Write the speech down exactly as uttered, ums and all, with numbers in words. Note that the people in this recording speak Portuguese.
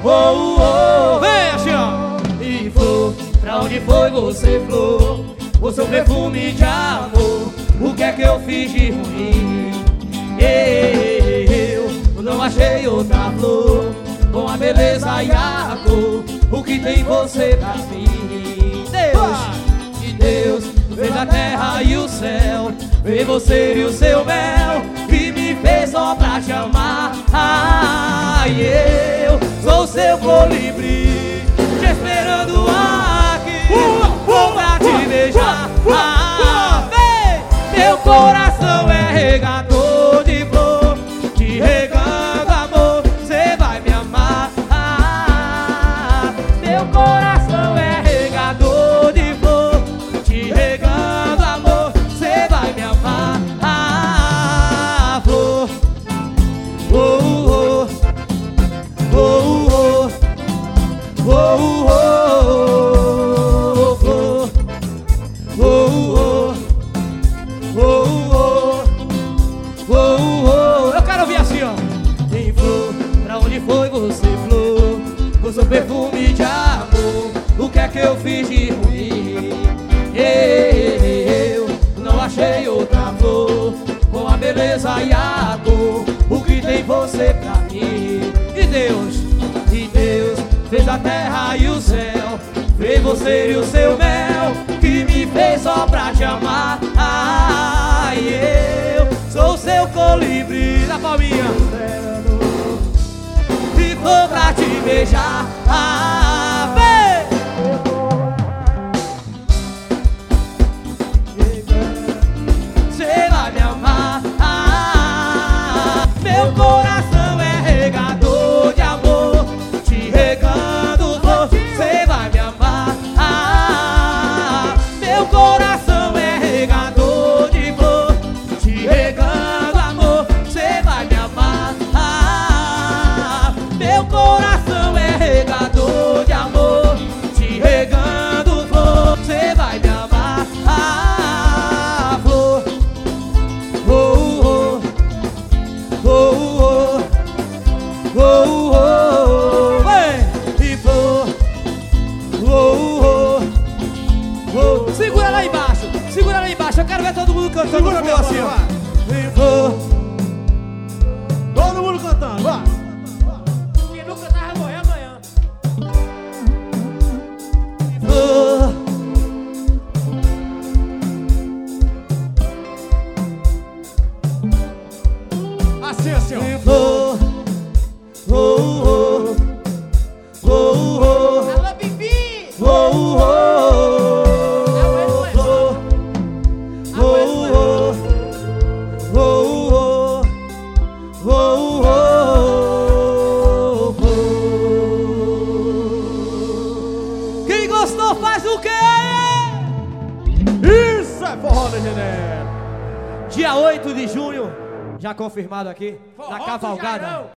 oh, oh. Vem assim, ó. E flor, pra onde foi você, flor? O seu perfume de amor, o que é que eu fiz de ruim? Eu não achei outra flor com a beleza e a cor, o que tem você pra mim. Deus, e Deus fez a terra e o céu, fez você e o seu mel, que me fez só pra te amar. Ai, eu sou seu colibri, te esperando aqui, vou pra te beijar. Ah, vem, meu coração é regador de flor, te regando amor, cê vai me amar. Ah, meu coração é regador de flor, te regando amor, cê vai me amar. Ah, flor, oh, oh, oh, oh, oh, oh, oh. Foi você, flor, com seu perfume de amor, o que é que eu fiz de ruim? Eu não achei outra flor com a beleza e a cor, o que tem você pra mim? E Deus, e Deus fez a terra e o céu, fez você e o seu mel, que me fez só pra te amar. Ai, eu sou seu colibri, na palminha, vou pra te beijar. Ah, vem! Cê vai me amar. Ah, meu coração é regador de amor, te regando flor, cê vai me amar. Ah, meu coração é regador de flor, te regando amor, cê vai me amar. Meu coração é regador de amor, te regando flor, cê vai me amar. Ah, flor, oh, oh, oh, oh, oh, oh, vem, e flor, oh, oh, oh. Segura lá embaixo, segura lá embaixo, eu quero ver todo mundo cantando. Segura meu assim, ó. E flor, todo mundo cantando, vai. Assim, assim, ó. Oh, oh, oh, oh, oh. Alô, Bibi! Oh, oh, oh, oh, oh, oh, oh, oh, oh. Quem gostou faz o quê? Isso é forró de janeiro. Dia oito de junho. Já confirmado aqui, na cavalgada.